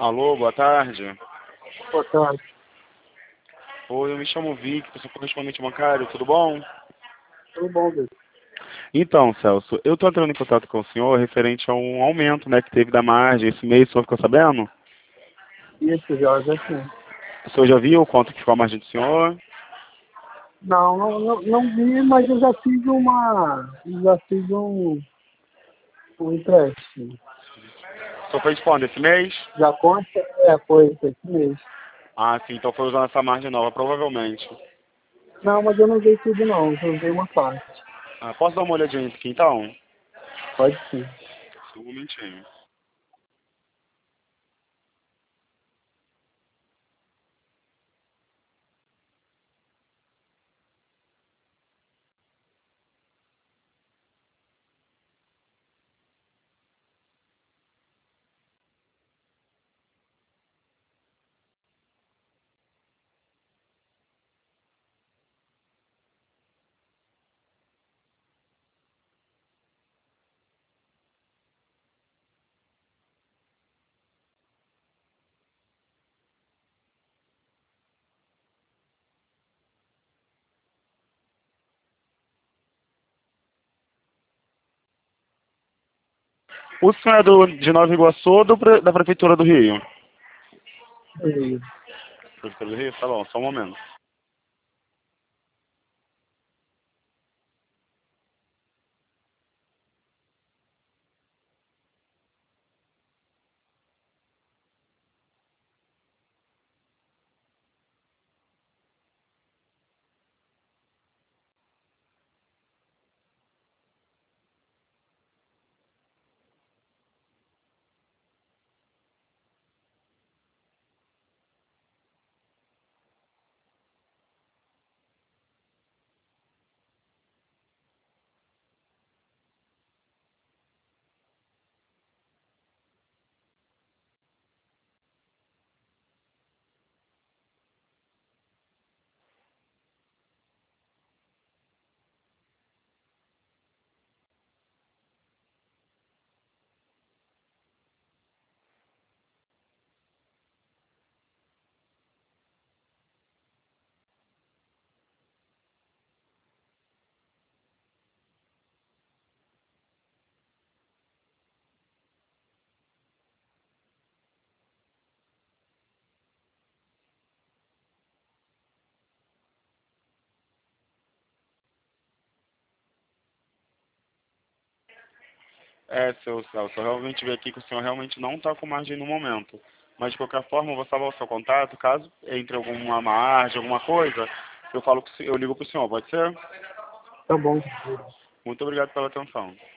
Alô, boa tarde. Boa tarde. Oi, eu me chamo Victor, sou correspondente bancário, tudo bom? Tudo bom, Deus? Então, Celso, eu estou entrando em contato com o senhor referente a um aumento, né, que teve da margem esse mês, o senhor ficou sabendo? Isso, Jorge, assim. O senhor já viu quanto que ficou a margem do senhor? Não vi, mas eu já fiz um empréstimo. O senhor fez quando, esse mês? Já consta? Foi esse mês. Ah, sim, então foi usando essa margem nova, provavelmente. Não, mas eu não usei tudo não, eu usei uma parte. Ah, posso dar uma olhadinha aqui, então? Pode sim. Só um momentinho. O senhor é de Nova Iguaçu ou da Prefeitura do Rio? E Prefeitura do Rio? Tá bom, só um momento. Seu Celso, eu realmente vi aqui que o senhor realmente não está com margem no momento. Mas, de qualquer forma, eu vou salvar o seu contato. Caso entre alguma margem, alguma coisa, eu ligo para o senhor, pode ser? tá bom. Muito obrigado pela atenção.